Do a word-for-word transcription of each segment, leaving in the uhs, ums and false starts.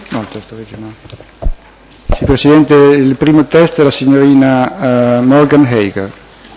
No, il testo originale. Sì, Presidente, il primo testo è la signorina uh, Morgan Hager.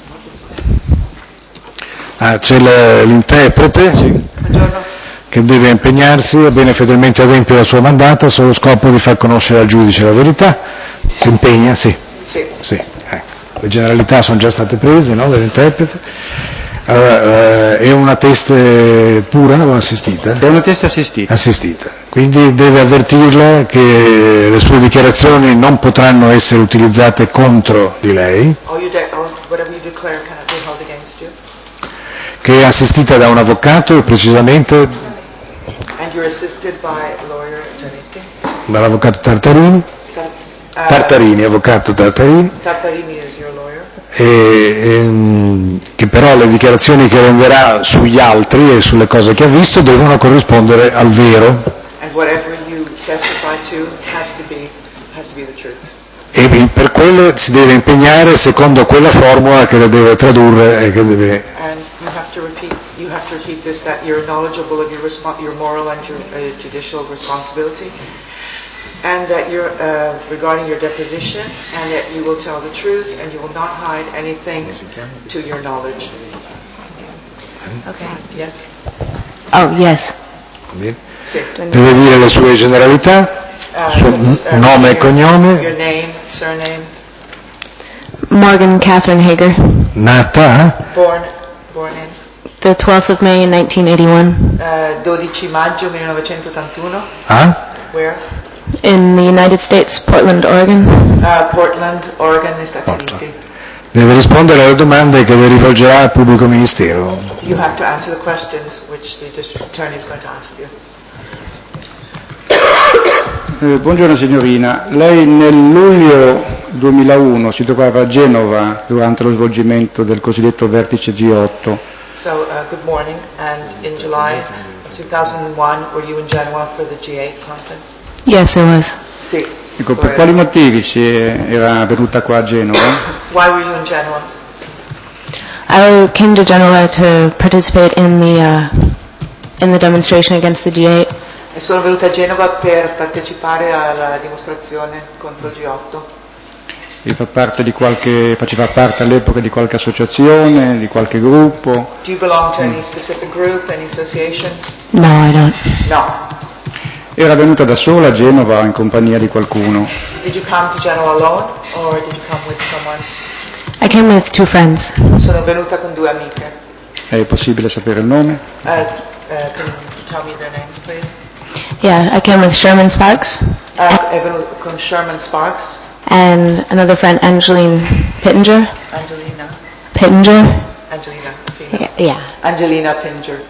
Ah, c'è l'interprete? Sì. Buongiorno. Che deve impegnarsi e bene fedelmente adempie la sua mandata solo lo scopo di far conoscere al giudice la verità. Si impegna? Sì. Sì. Sì. Ecco. Le generalità sono già state prese, no, dall'interprete. Allora, eh, è una teste pura o assistita? È una testa assistita. Assistita. Quindi deve avvertirla che le sue dichiarazioni non potranno essere utilizzate contro di lei. All you de- all, whatever you declare cannot be held against you. Che è assistita da un avvocato, precisamente And you're assisted by lawyer Giannetti. Dall'avvocato Tartarini. Tar- uh, Tartarini, avvocato Tartarini. Tartarini is your lawyer. E, ehm, che però le dichiarazioni che renderà sugli altri e sulle cose che ha visto devono corrispondere al vero. And whatever you testify to has to be has to be the truth. E per quelle si deve impegnare secondo quella formula che le deve tradurre e che deve. And you have to repeat you have to repeat this, that you're knowledgeable of your respo- your moral and your uh, judicial responsibility, and that you're uh, regarding your deposition, and that you will tell the truth and you will not hide anything to your knowledge. Okay. Yes? Oh, yes. Sì. Deve dire le sue generalità, Uh, suo uh, nome your, e cognome. Your name, surname. Morgan Catherine Hager. Nata? Born, born in. The twelfth of May, nineteen eighty-one. Uh, dodici maggio millenovecentottantuno. Ah? Where? In the United States, Portland, Oregon. Uh, Portland, Oregon, negli Stati Uniti. Deve rispondere alle domande che le rivolgerà al pubblico ministero. You have to answer the questions which the district attorney is going to ask you. Eh, buongiorno signorina, lei nel luglio duemilauno si trovava a Genova durante lo svolgimento del cosiddetto vertice G otto. So, uh, good morning, and in July of two thousand one, were you in Genoa for the G eight conference? Yes, I was. Sì. Ecco, per quali motivi si è, era venuta qua a Genova? Why were you in Genoa? I came to Genoa to participate in the uh, in the demonstration against the G eight. E sono venuta a Genova per partecipare alla dimostrazione contro il G otto. E fa parte di qualche, faceva parte all'epoca di qualche associazione, di qualche gruppo? Do you belong to any specific group, any association? No, I don't. No. Era venuta da sola a Genova o in compagnia di qualcuno? Did you come to Genoa alone, or did you come with someone? I came with two friends. Sono venuta con due amiche. È possibile sapere il nome? Uh, uh, can you tell me their names, please? Yeah, I came with Sherman Sparks. Uh, è venuta con Sherman Sparks. And another friend, Angeline Pittenger. Angelina. Pittenger. Angelina. Yeah. yeah. Angelina Pittenger.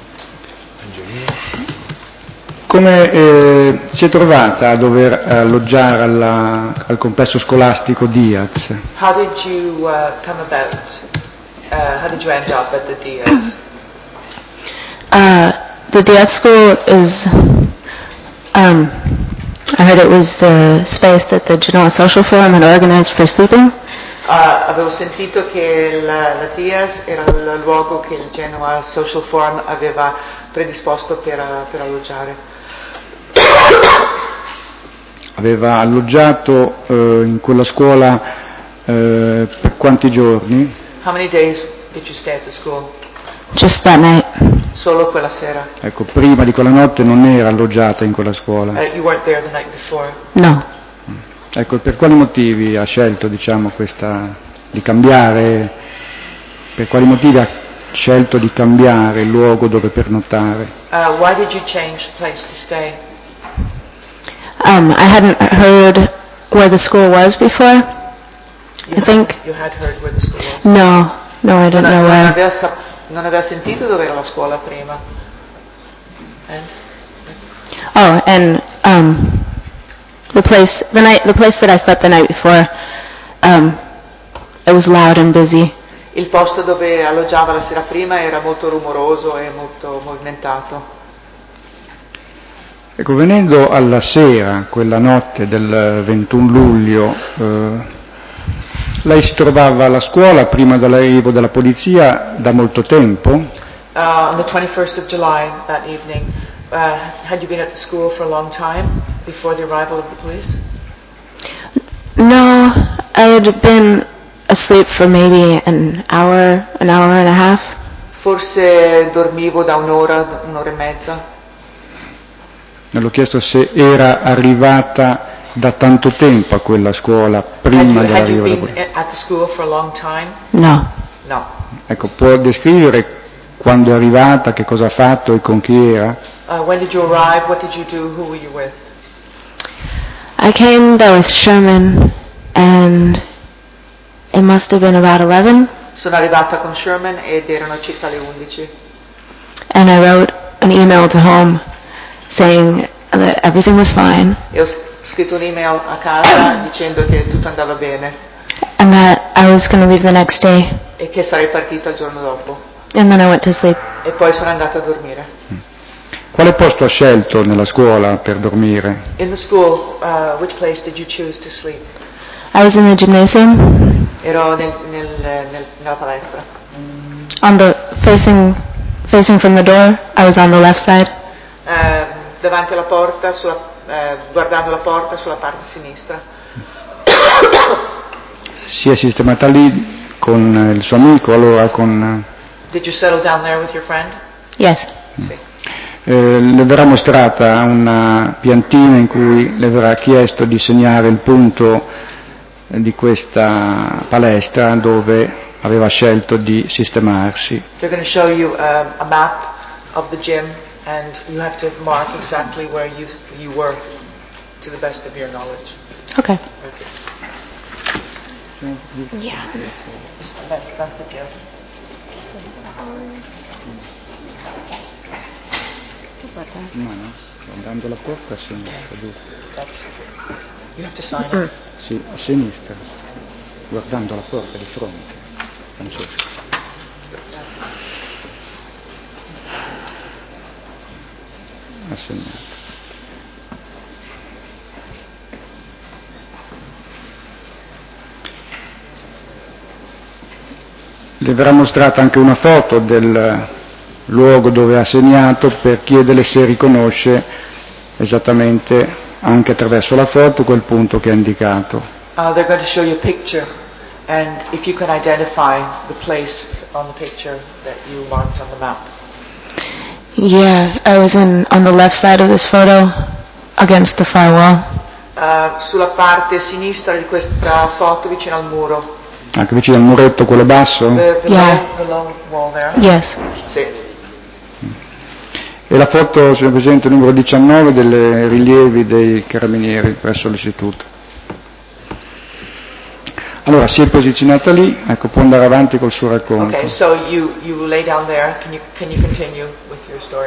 Come eh, si è trovata a dover alloggiare alla, al complesso scolastico Diaz? How did you uh, come about? Uh, how did you end up at the Diaz? Uh, the Diaz school is. Um, I heard it was the space that the Genoa Social Forum had organized for sleeping. Uh, avevo sentito che la, la Diaz era il luogo che il Genoa Social Forum aveva predisposto per, per alloggiare. Aveva alloggiato eh, in quella scuola eh, per quanti giorni? How many days did you stay at the school? Just that night. Solo quella sera. Ecco, prima di quella notte non era alloggiata in quella scuola. Uh, you weren't there the night before. No. Ecco, per quali motivi ha scelto, diciamo, questa di cambiare? Per quali motivi ha scelto di cambiare il luogo dove pernottare? Uh, why did you change place to stay? Um, I hadn't heard where the school was before. You I think. You had heard where the school was. No, no, I didn't non, know non where. aveva, sap- non aveva sentito dove era la scuola prima. And? Oh, and um, the place the night the place that I slept the night before, um, it was loud and busy. Il posto dove alloggiava la sera prima era molto rumoroso e molto movimentato. Ecco, venendo alla sera, quella notte del ventuno luglio, eh, lei si trovava alla scuola prima dell'arrivo della polizia da molto tempo? Uh, on the twenty-first of July, that evening, uh, had you been at the school for a long time before the arrival of the police? No, I had been asleep for maybe an hour, an hour and a half. Forse dormivo da un'ora, un'ora e mezza. Le ho chiesto se era arrivata da tanto tempo a quella scuola prima Had you, had you dell'arrivo della been polizia. at the school for a long time? No. No. Ecco, può descrivere quando è arrivata, che cosa ha fatto e con chi era? Uh, when did you arrive? What did you do? Who were you with? I came there with Sherman, and it must have been about eleven. Sono arrivata con Sherman ed erano circa le undici. And I wrote an email to home saying that everything was fine. E ho scritto un'email a casa dicendo che tutto andava bene. And that I was going to leave the next day. E che sarei partita il giorno dopo. And then I went to sleep. E poi sono andata a dormire. Quale posto ha scelto nella scuola per dormire? In the school, uh, which place did you choose to sleep? I was in the gymnasium. Ero nel, nel, nel, nella palestra. On the facing facing from the door, I was on the left side. Uh, davanti alla porta, sulla, uh, guardando la porta sulla parte sinistra. Si è sistemata lì con il suo amico, allora con... Did you settle down there with your friend? Yes. Sì. Eh, le verrà mostrata una piantina in cui le verrà chiesto di segnare il punto di questa palestra dove aveva scelto di sistemarsi. They're going to show you um, a map of the gym and you have to mark exactly where you you were to the best of your knowledge. Okay. That's, Yeah. that's, that's the gym. No, no, andando alla porta a sinistra, giusto? That's, you have to sign it. Sì, a sinistra, guardando la porta di fronte, Francesco. Ha segnato. Le verrà mostrata anche una foto del luogo dove ha segnato per chiederle se riconosce esattamente, anche attraverso la foto, quel punto che ha indicato. Uh, they're going to show you a picture and if you can identify the place on the picture that you marked on the map. Yeah, I was in on the left side of this photo, against the far wall. Uh, sulla parte sinistra di questa foto vicino al muro. Anche vicino al muretto, quello basso? The, the, Yeah. long, the long wall there. Yes. Sì. E la foto, signor Presidente, numero diciannove, delle rilievi dei carabinieri presso l'istituto. Allora, si è posizionata lì, ecco, può andare avanti col suo racconto. Okay, so you, you lay down there. Can you, can you continue with your story?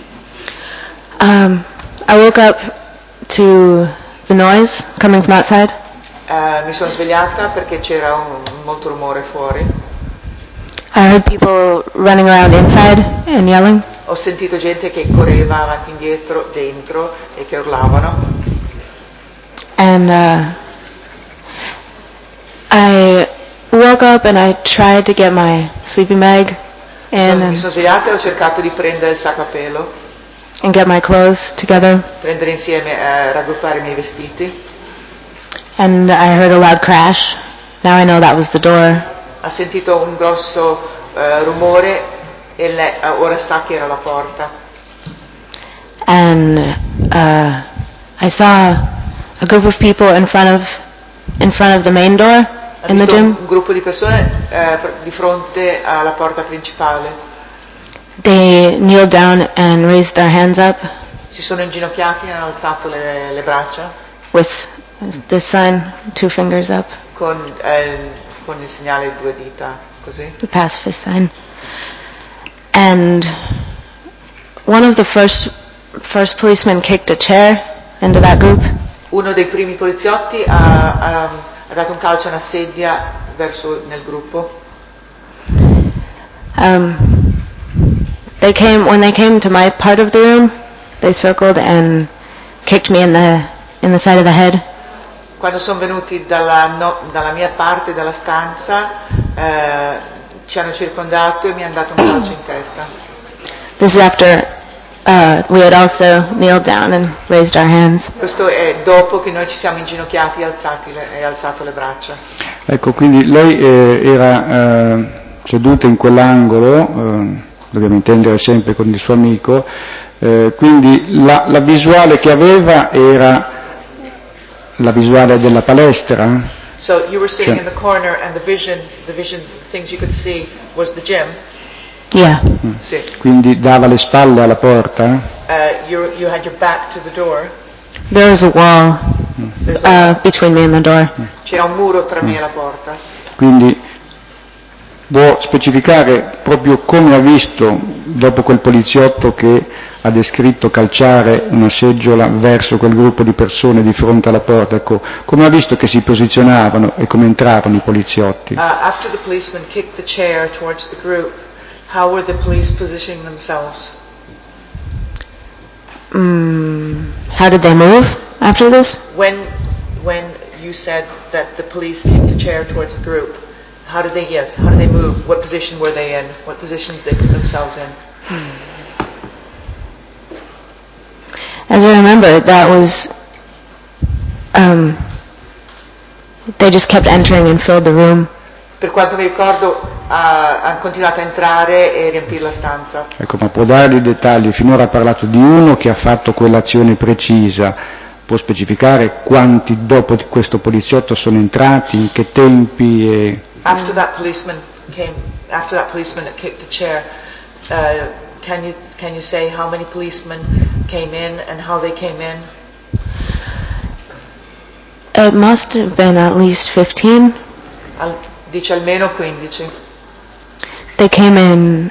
Um, I woke up to the noise coming from outside. Uh, mi sono svegliata perché c'era un, molto rumore fuori. I heard people running around inside and yelling. Ho sentito gente che correva avanti e indietro dentro e che urlavano. And uh, I woke up and I tried to get my sleeping bag in So, mi and, sono svegliata e ho cercato di prendere il sacco a pelo, and get my clothes together. prendere insieme, eh, raggruppare i miei vestiti. And I heard a loud crash. Now I know that was the door. Ha sentito un grosso eh, rumore e lei, eh, ora sa che era la porta. And uh, I saw a group of people in front of in front of the main door Ha in the visto gym. un gruppo di persone eh, di fronte alla porta principale. They kneeled down and raised their hands up Si sono inginocchiati e hanno alzato le, le braccia with this sign, two fingers up, con, eh, con il segnale due dita, così. the pacifist sign. And one of the first first policemen kicked a chair into that group. Uno dei primi poliziotti ha, ha, ha dato un calcio a una sedia verso nel gruppo. Um, they came when they came to my part of the room. They circled and kicked me in the in the side of the head. Quando sono venuti dalla, no, dalla mia parte della stanza, eh, ci hanno circondato e mi hanno dato un calcio in testa. This is after uh, we had also kneeled down and raised our hands. Questo è dopo che noi ci siamo inginocchiati e alzati le, e alzato le braccia. Ecco, quindi lei eh, era eh, seduta in quell'angolo, eh, dobbiamo intendere sempre con il suo amico, eh, quindi la, la visuale che aveva era la visuale della palestra? So you were sitting Cioè, in the corner and the vision, the vision, the things you could see was the gym. Yeah. mm. Sì. Quindi dava le spalle alla porta? Uh, you, you had your back to the door. There was a wall There's a, uh, between me and the door. c'era un muro tra me e la porta. Quindi può specificare proprio come ha visto, dopo quel poliziotto che ha descritto calciare una seggiola verso quel gruppo di persone di fronte alla porta, ecco, come ha visto che si posizionavano e come entravano i poliziotti? Uh, after the policeman kicked the chair towards the group, how were the police positioning themselves? Mm, how did they move after this? When, when you said that the police kicked a chair towards the group, how did they, yes, how did they move? What position were they in? What position did they put themselves in? As I remember, that was, um, they just kept entering and filled the room. Per quanto mi ricordo, uh, hanno continuato a entrare e riempire la stanza. Ecco, ma può dare dei dettagli? Finora ha parlato di uno che ha fatto quell'azione precisa, può specificare quanti dopo di questo poliziotto sono entrati, in che tempi? E... After that policeman came, after that policeman that kicked the chair, uh, can you can you say how many policemen came in and how they came in? It must have been at least fifteen. Al, dice almeno quindici. They came in,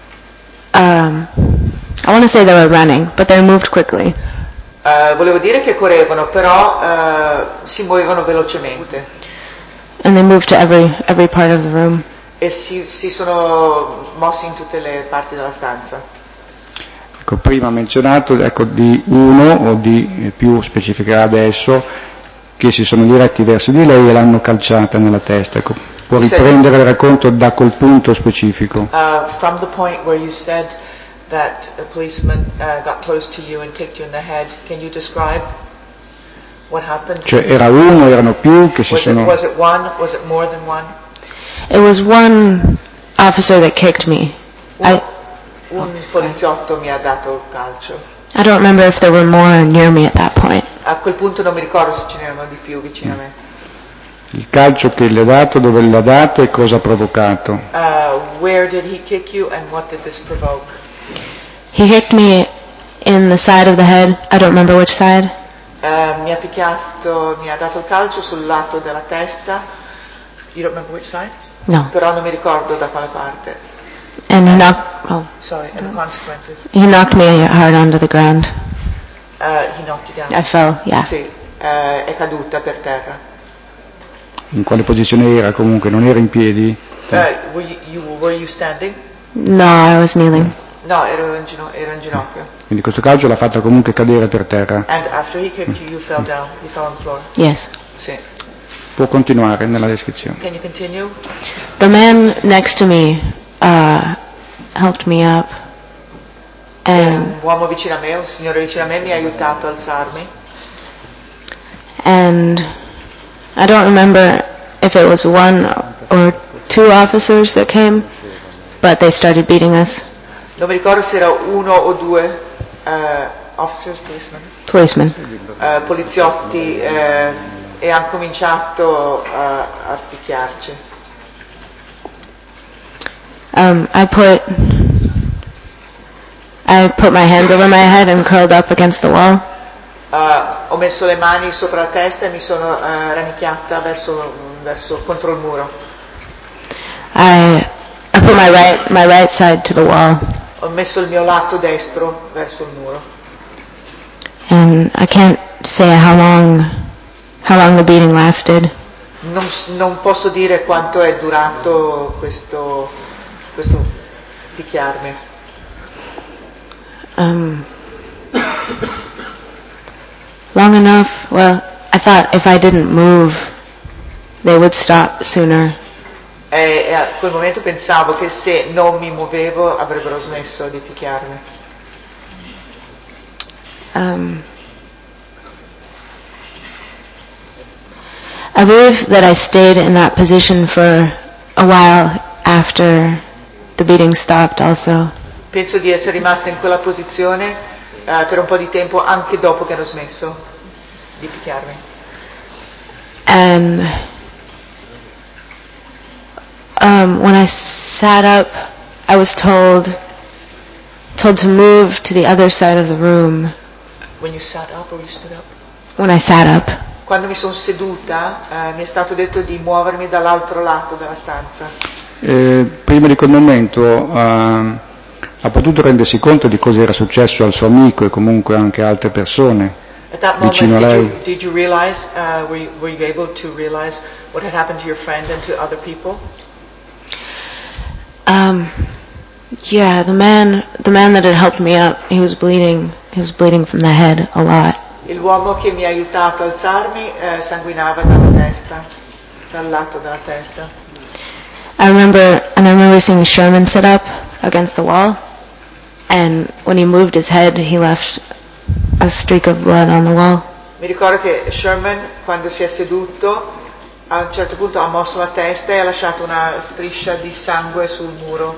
um, I want to say they were running, but they moved quickly. Uh, volevo dire che correvano, però uh, si muovevano velocemente. And they moved to every every part of the room. E si, si sono mossi in tutte le parti della stanza. Ecco, prima ha menzionato ecco, di uno o di più, specificherà adesso, che si sono diretti verso di lei e l'hanno calciata nella testa. Ecco, può riprendere il racconto da quel punto specifico. Uh, from the point where you said that a policeman uh, got close to you and kicked you in the head, can you describe what happened? Cioè era uno, erano più che si was sono... It, was it one? Was it more than one? It was one officer that kicked me. Un, I, un poliziotto mi ha dato il calcio. I don't remember if there were more near me at that point. A quel punto non mi ricordo se ce n'erano di più vicino a me. Il calcio che le ha dato, dove l'ha dato e cosa ha provocato? Uh, where did he kick you and what did this provoke? He hit me in the side of the head. I don't remember which side. Uh, mi ha picchiato, mi ha dato il calcio sul lato della testa. You don't remember which side? No. Però non mi ricordo da quale parte. And he knocked, oh, Sorry, and the consequences. he knocked me hard onto the ground. Uh, he knocked you down. I fell, yeah. Sì, uh, è caduta per terra. In quale posizione era comunque? Non era in piedi? Uh, were, you, you, were you standing? No, I was kneeling. No, ero in, gino- ero in ginocchio. Quindi questo calcio l'ha fatta comunque cadere per terra. And after he kicked you, you fell down. You fell on the floor. Yes. Sì. Può continuare nella descrizione. Can you continue? The man next to me uh, helped me up. And, Un uomo vicino a me, un signore vicino a me mi ha aiutato a alzarmi. and I don't remember if it was one or two officers that came, but they started beating us. Non mi ricordo se era uno o due uh, officers, policemen, Policemen. uh, poliziotti, uh, e hanno cominciato uh, a picchiarci. Um, I put I put my hands over my head and curled up against the wall. Uh, ho messo le mani sopra la testa e mi sono uh, rannicchiata verso, verso contro il muro. I I put my right my right side to the wall, Ho messo il mio lato destro verso il muro. and I can't say how long how long the beating lasted. Non, non posso dire quanto è durato questo, questo picchiarmi. Um, long enough. Well, I thought if I didn't move, they would stop sooner. E, e a quel momento pensavo che se non mi muovevo avrebbero smesso di picchiarmi. Um, I believe that I stayed in that position for a while after the beating stopped also. Penso di essere rimasta in quella posizione uh, per un po' di tempo anche dopo che hanno smesso di picchiarmi. And um, when I sat up, I was told told to move to the other side of the room. When you sat up or you stood up? When I sat up. Quando mi sono seduta uh, mi è stato detto di muovermi dall'altro lato della stanza. Eh, prima di quel momento uh, ha potuto rendersi conto di cosa era successo al suo amico e comunque anche a altre persone vicino a lei? Did you, did you realize, uh, were, you, were you able to realize what had happened to your friend and to other people? Um, yeah, the man, the man that had helped me up, he was bleeding. He was bleeding from the head a lot. L'uomo che mi ha aiutato a alzarmi eh, sanguinava dalla testa, dal lato della testa. I remember, and I remember seeing Sherman sit up against the wall, and when he moved his head, he left a streak of blood on the wall. Mi ricordo che Sherman, quando si è seduto, a un certo punto ha mosso la testa e ha lasciato una striscia di sangue sul muro.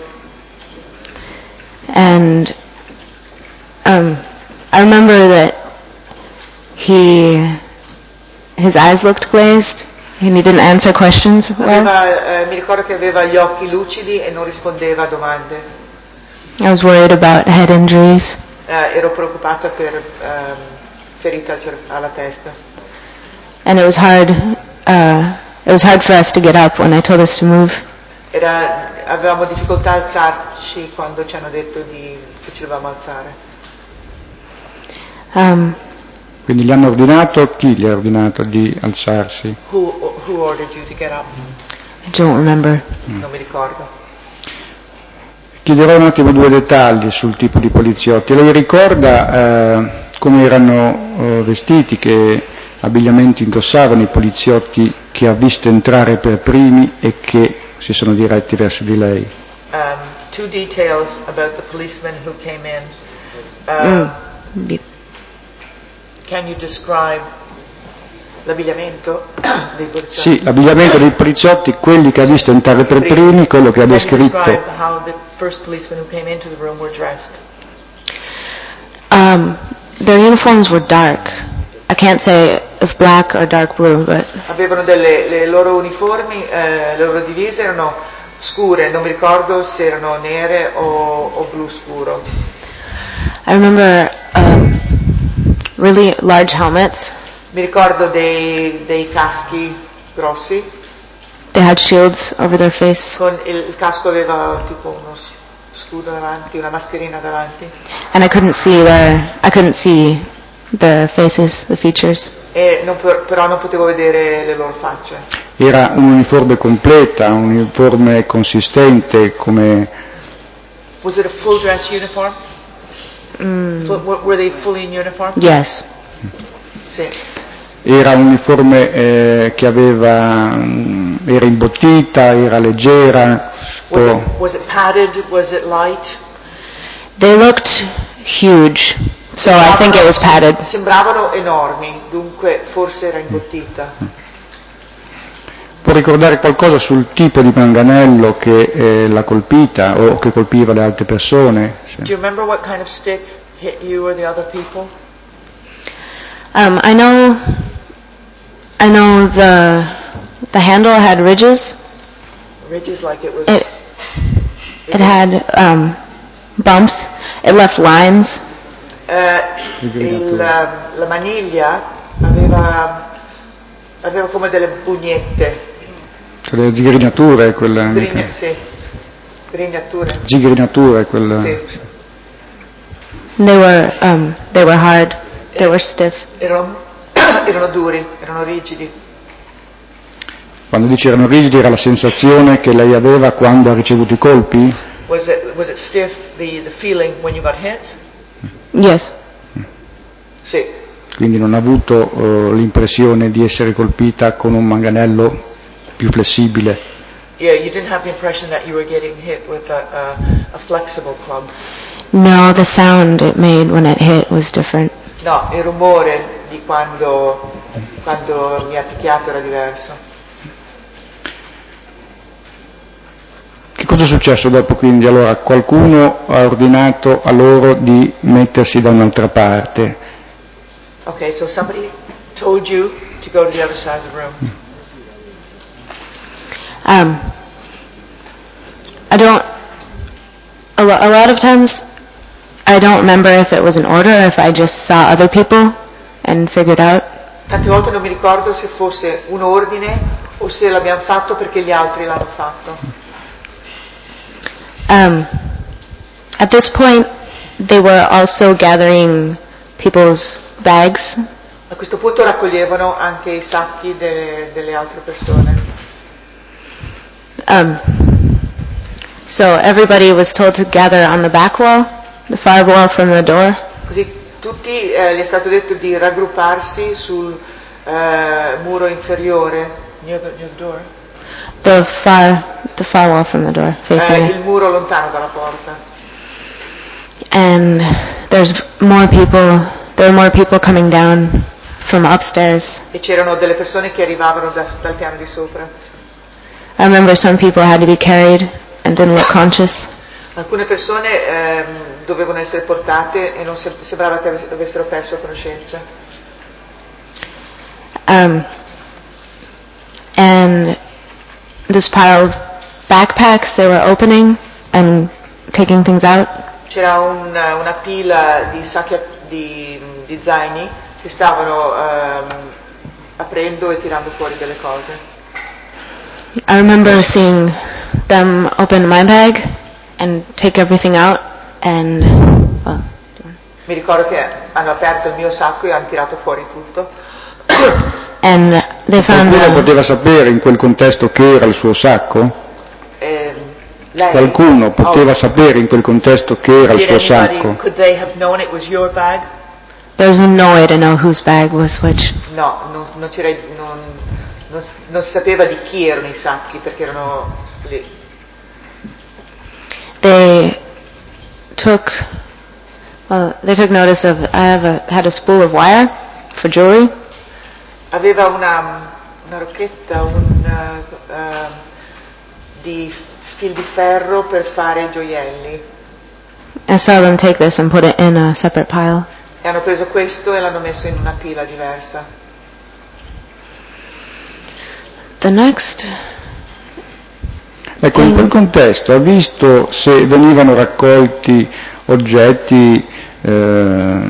And um, I remember that he, his eyes looked glazed, and he didn't answer questions well. Aveva, eh, mi ricordo che aveva gli occhi lucidi e non rispondeva a domande. I was worried about head injuries. Eh, ero preoccupata per um, ferite al cer- alla testa. And it was hard, uh, it was hard for us to get up when I told us to move. Era, avevamo difficoltà a alzarci quando ci hanno detto di, che ci dovevamo alzare. Um, Quindi gli hanno ordinato, chi gli ha ordinato di alzarsi? Who, who ordered you to get up? I don't remember. Mm. Non mi ricordo. Chiederò un attimo due dettagli sul tipo di poliziotti. Lei ricorda eh, come erano eh, vestiti, che abbigliamenti indossavano i poliziotti che ha visto entrare per primi e che si sono diretti verso di lei? Um, two details about the policemen who came in. Uh, Mm. Can you describe l'abbigliamento dei poliziotti? Sì, l'abbigliamento dei poliziotti, quelli che ha visto entrare per primi, quello che ha descritto. Can you describe how the first policemen who came into the room were dressed? Um, their uniforms were dark. I can't say if black or dark blue, but Avevano delle le loro uniformi, eh, le loro divise erano scure, non mi ricordo se erano nere o, o blu scuro. I remember um, really large helmets. Mi ricordo dei, dei caschi grossi, They had shields over their face, con il, il casco aveva tipo uno s- scudo davanti, una mascherina davanti, and I couldn't see their, I couldn't see the faces, the features. e non, per- però non potevo vedere le loro facce. Era un'uniforme completa, un'uniforme consistente, come Was it a full dress uniform? Mm, Full, were were they fully in uniform? yes. Sì. era un'uniforme eh, che aveva, mm, era imbottita, era leggera, Was po- it, was it padded? Was it light? They looked huge, so I think it was padded. Sembravano enormi, dunque forse era imbottita. Può ricordare qualcosa sul tipo di manganello che eh, l'ha colpita o che colpiva le altre persone? Sì. Do you remember what kind of stick hit you or the other people? Um, I know, I know the the handle had ridges. Ridges, like it was. It it had um, bumps. It left lines. Eh, il, um, la maniglia aveva, aveva come delle bugnette, Cioè, le zigrinature, quelle, grigna, sì, grignature. zigrinature, quelle, Sì. They were um, they were hard. They were stiff. Erano, erano duri, erano rigidi. Quando dice erano rigidi era la sensazione che lei aveva quando ha ricevuto i colpi? Was it, was it stiff, the, the feeling when you got hit? Yes. Sì. Quindi non ha avuto uh, l'impressione di essere colpita con un manganello più flessibile. Yeah, you didn't have the impression that you were getting hit with a, a, a flexible club. No, the sound it made when it hit was different. No, il rumore di quando, quando mi ha picchiato era diverso. Che cosa è successo dopo quindi? Allora qualcuno ha ordinato a loro di mettersi da un'altra parte. Okay, so somebody told you to go to the other side of the room. Um, I don't, a, lo- a lot of times I don't remember if it was an order or if I just saw other people and figured out. Tante volte non mi ricordo se fosse un ordine o se l'abbiamo fatto perché gli altri l'hanno fatto. Um, at this point, they were also gathering people's bags. A questo punto raccoglievano anche i sacchi delle, delle altre persone. Um, so everybody was told to gather on the back wall, the far wall from the door. Così tutti eh, gli è stato detto di raggrupparsi sul eh, muro inferiore, near the, near the door. The far, the far wall from the door, facing Eh, it. il muro lontano dalla porta. And there's more people, there were more people coming down from upstairs. E c'erano delle persone che arrivavano da, dal piano di sopra. I remember some people had to be carried and didn't look conscious. Alcune persone ehm, dovevano essere portate e non se- sembrava che ave- avessero perso conoscenza. Um, and this pile of backpacks they were opening and taking things out. C'era un, una pila di sacchi di, di zaini che stavano ehm, aprendo e tirando fuori delle cose. I remember seeing them open my bag and take everything out and oh, Mi ricordo che hanno aperto il mio sacco e hanno tirato fuori tutto. and they found Qualcuno uh, poteva sapere in quel contesto che era il suo sacco? Ehm, lei, Qualcuno poteva oh, sapere in quel contesto che era il did suo anybody, sacco? could they have known it was your bag? there's no way to know whose bag was which. No, non, non, c'era, non, non, non si sapeva di chi erano i sacchi perché erano lì. They took well they took notice of I have a, had a spool of wire for jewelry. Aveva una, una rocchetta un, uh, uh, di fil di ferro per fare i gioielli I saw them take this and put it in a separate pile. e hanno preso questo e l'hanno messo in una pila diversa. The next Ecco, in quel contesto ha visto se venivano raccolti oggetti eh,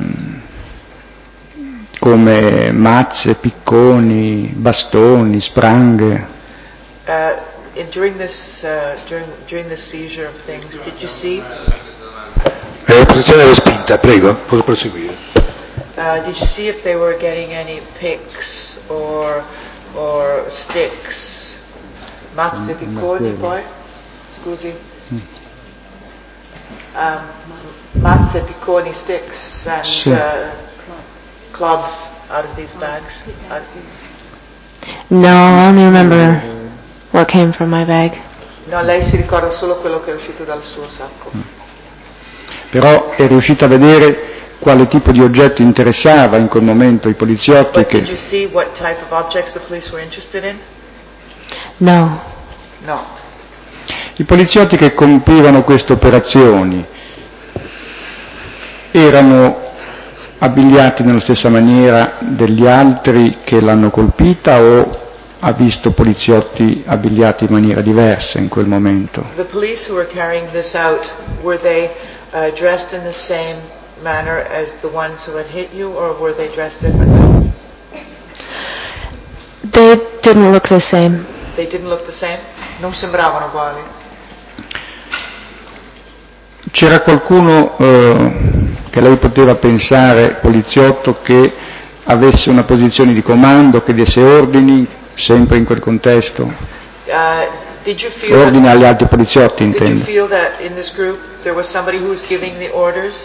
come mazze, picconi, bastoni, spranghe. Uh, and during this uh, during during this seizure of things, did you see? Eh, la posizione respinta, prego, può proseguire. Uh, did you see if they were getting any picks or or sticks? Mazze, picconi, poi? Scusi. Um, mazze, picconi, sticks and Sì. uh, clubs out of these bags. Out No, I only remember what came from my bag. no, lei si ricorda solo quello che è uscito dal suo sacco. Però è riuscita a vedere quale tipo di oggetto interessava in quel momento i poliziotti But did you che see what type of objects the police were interested in? No. No. i poliziotti che compivano queste operazioni erano abbigliati nella stessa maniera degli altri che l'hanno colpita o ha visto poliziotti abbigliati in maniera diversa in quel momento? The police who were carrying this out, were they uh, dressed in the same manner as the ones who had hit you, or were they dressed differently? They didn't look the same. They didn't look the same? Non sembravano uguali. C'era qualcuno eh, che lei poteva pensare, poliziotto, che avesse una posizione di comando, che desse ordini, sempre in quel contesto? Uh, did you feel Ordini that, agli altri poliziotti, did you intendo. feel that in this group there was somebody who was giving the orders?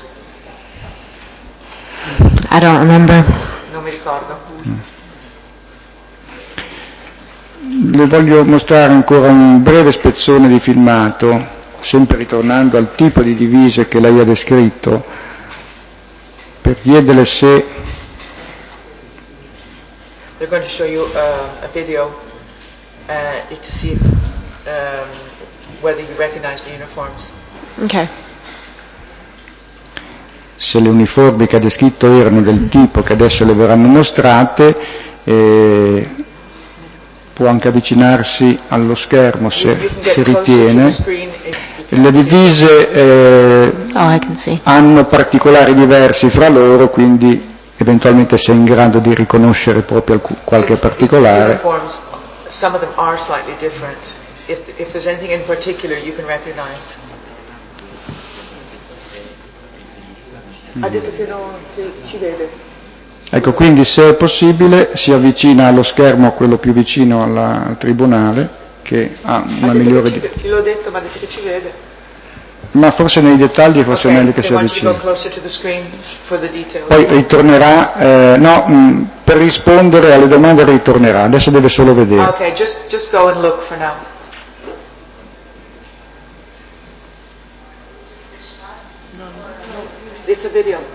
I don't remember. Non mi ricordo. Le voglio mostrare ancora un breve spezzone di filmato, sempre ritornando al tipo di divise che lei ha descritto, per chiederle se They're going to show you uh, a video uh, to see if, um, whether you recognize the uniforms. Okay. se le uniformi che ha descritto erano del tipo che adesso le verranno mostrate, eh, può anche avvicinarsi allo schermo se, se ritiene. Le divise eh, Oh, I can see. hanno particolari diversi fra loro, quindi eventualmente sei in grado di riconoscere proprio alc- qualche particolare. Some of them are slightly different. If, if there's anything in particular you can recognize. Ha detto che non che ci vede. Ecco, quindi se è possibile si avvicina allo schermo, quello più vicino alla, al tribunale, che ha una migliore... Chi, chi l'ho detto, ma ha detto che ci vede. Ma forse nei dettagli forse Okay, è meglio che si avvicini. Poi ritornerà, eh, no, mh, per rispondere alle domande ritornerà, adesso deve solo vedere. Ok, just, just go and look for now. No, no, it's a video.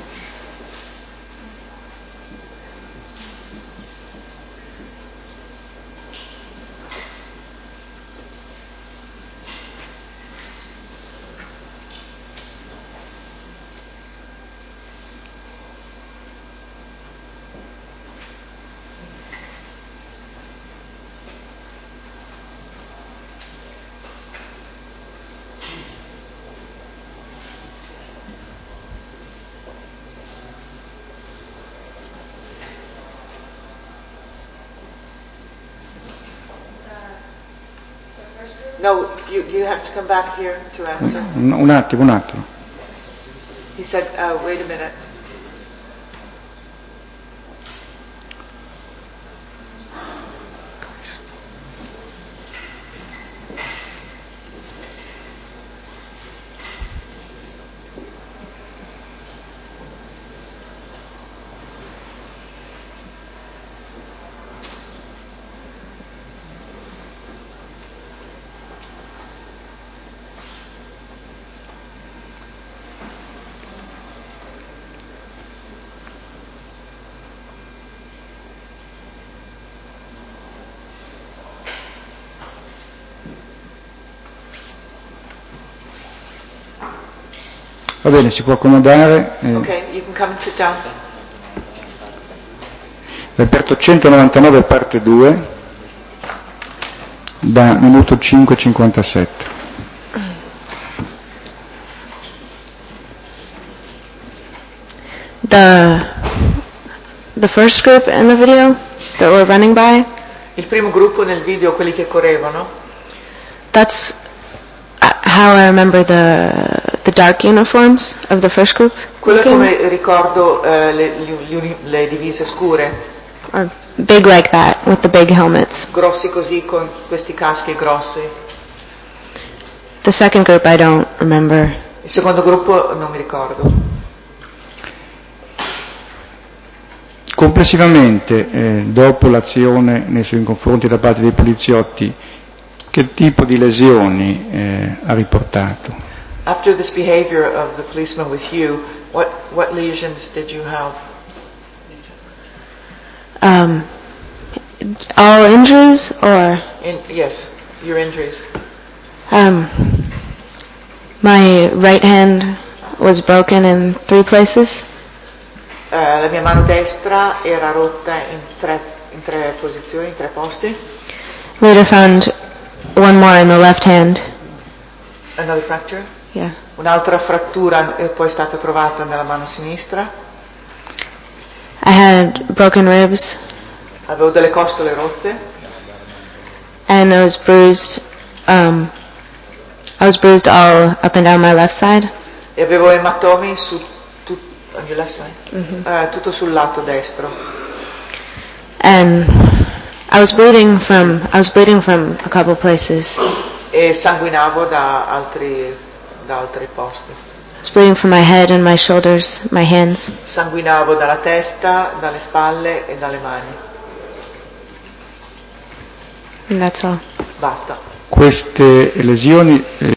No, you, you have to come back here to answer. Un, un attimo, un attimo. He said, uh, wait a minute. Va bene, si può accomodare. Eh. Ok, you can come and sit down. Reperto centonovantanove parte due, da minuto cinque e cinquantasette. The, the first group in the video that we're running by, Il primo gruppo nel video, quelli che correvano, that's how I remember the the dark uniforms of the first group. quello è come ricordo uh, le, le, le divise scure. Or big like that, with the big helmets. Grossi così, con questi caschi grossi. The second group I don't remember. Il secondo gruppo non mi ricordo. Complessivamente, eh, dopo l'azione nei suoi confronti da parte dei poliziotti, che tipo di lesioni eh, ha riportato? After this behavior of the policeman with you, what, what lesions did you have? Um, all injuries or? In, yes, your injuries. Um, my right hand was broken in three places. Uh, la mia mano destra era rotta in tre, in tre posizioni, in tre posti. Later found one more in the left hand. Another fracture? Yeah. Un'altra frattura è poi stata trovata nella mano sinistra. I had broken ribs. Avevo delle costole rotte. And I was bruised. Um, I was bruised all up and down my left side. E avevo ematomi su tut, on your left side? Mm-hmm. uh, tutto sul lato destro. And I was bleeding from I was bleeding from a couple places. E sanguinavo da altri da altri posti. I was bleeding from my head and my shoulders, my hands. Sanguinavo dalla testa, dalle spalle e dalle mani. And that's all. Basta. Queste lesioni eh,